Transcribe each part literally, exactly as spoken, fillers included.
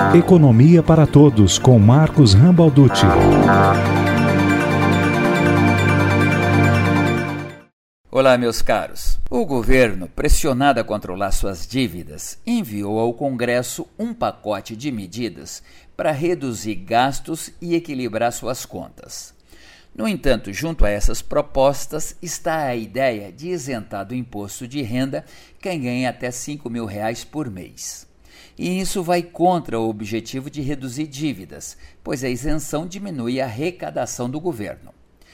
Economia para Todos, com Marcos Rambalducci. Olá, meus caros. O governo, pressionado a controlar suas dívidas, enviou ao Congresso um pacote de medidas para reduzir gastos e equilibrar suas contas. No entanto, junto a essas propostas está a ideia de isentar do imposto de renda quem ganha até cinco mil reais por mês. E isso vai contra o objetivo de reduzir dívidas, pois a isenção diminui a arrecadação do governo.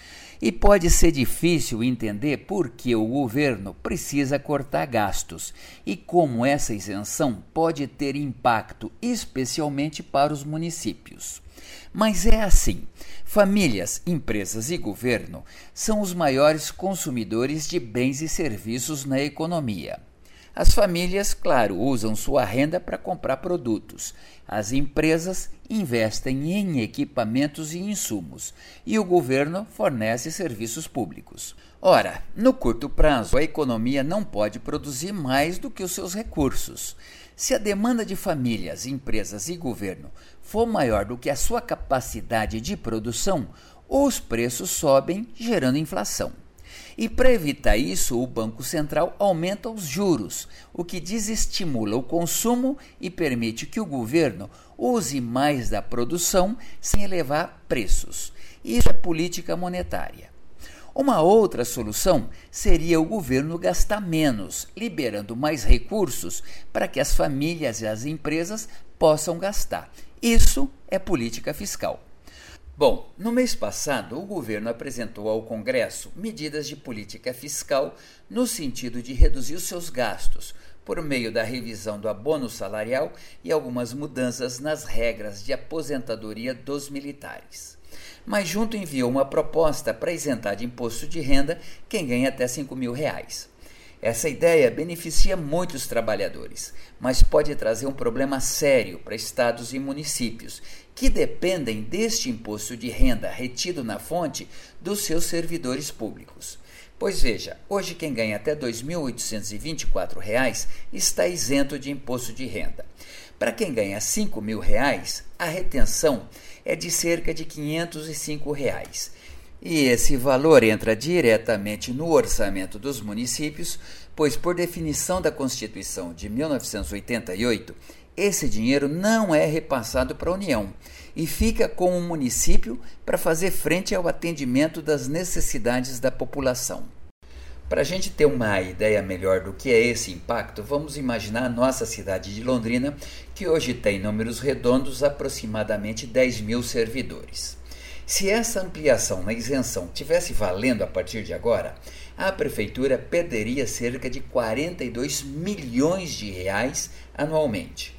E pode ser difícil entender por que o governo precisa cortar gastos e como essa isenção pode ter impacto especialmente para os municípios. Mas é assim, famílias, empresas e governo são os maiores consumidores de bens e serviços na economia. As famílias, claro, usam sua renda para comprar produtos. As empresas investem em equipamentos e insumos. E o governo fornece serviços públicos. Ora, no curto prazo, a economia não pode produzir mais do que os seus recursos. Se a demanda de famílias, empresas e governo for maior do que a sua capacidade de produção, os preços sobem, gerando inflação. E para evitar isso, o Banco Central aumenta os juros, o que desestimula o consumo e permite que o governo use mais da produção sem elevar preços. Isso é política monetária. Uma outra solução seria o governo gastar menos, liberando mais recursos para que as famílias e as empresas possam gastar. Isso é política fiscal. Bom, no mês passado, o governo apresentou ao Congresso medidas de política fiscal no sentido de reduzir os seus gastos, por meio da revisão do abono salarial e algumas mudanças nas regras de aposentadoria dos militares. Mas junto enviou uma proposta para isentar de imposto de renda quem ganha até cinco mil reais. Essa ideia beneficia muitos trabalhadores, mas pode trazer um problema sério para estados e municípios, que dependem deste imposto de renda retido na fonte dos seus servidores públicos. Pois veja, hoje quem ganha até dois mil oitocentos e vinte e quatro reais está isento de imposto de renda. Para quem ganha cinco mil reais, a retenção é de cerca de quinhentos e cinco reais. E esse valor entra diretamente no orçamento dos municípios, pois, por definição da Constituição de mil novecentos e oitenta e oito, esse dinheiro não é repassado para a União e fica com o município para fazer frente ao atendimento das necessidades da população. Para a gente ter uma ideia melhor do que é esse impacto, vamos imaginar a nossa cidade de Londrina, que hoje tem, em números redondos, aproximadamente dez mil servidores. Se essa ampliação na isenção tivesse valendo a partir de agora, a prefeitura perderia cerca de quarenta e dois milhões de reais anualmente.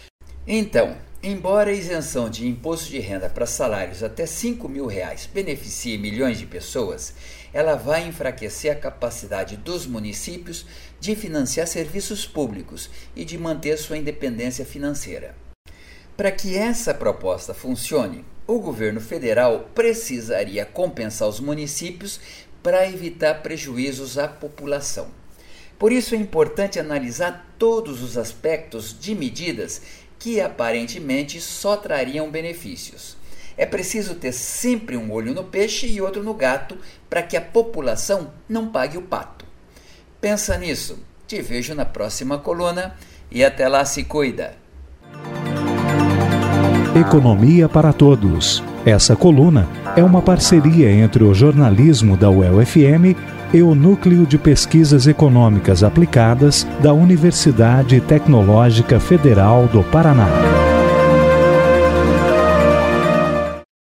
Então, embora a isenção de imposto de renda para salários até cinco mil reais beneficie milhões de pessoas, ela vai enfraquecer a capacidade dos municípios de financiar serviços públicos e de manter sua independência financeira. Para que essa proposta funcione, o governo federal precisaria compensar os municípios para evitar prejuízos à população. Por isso é importante analisar todos os aspectos de medidas que aparentemente só trariam benefícios. É preciso ter sempre um olho no peixe e outro no gato para que a população não pague o pato. Pensa nisso. Te vejo na próxima coluna e até lá, se cuida. Economia para Todos. Essa coluna é uma parceria entre o jornalismo da U E L F M e o Núcleo de Pesquisas Econômicas Aplicadas da Universidade Tecnológica Federal do Paraná.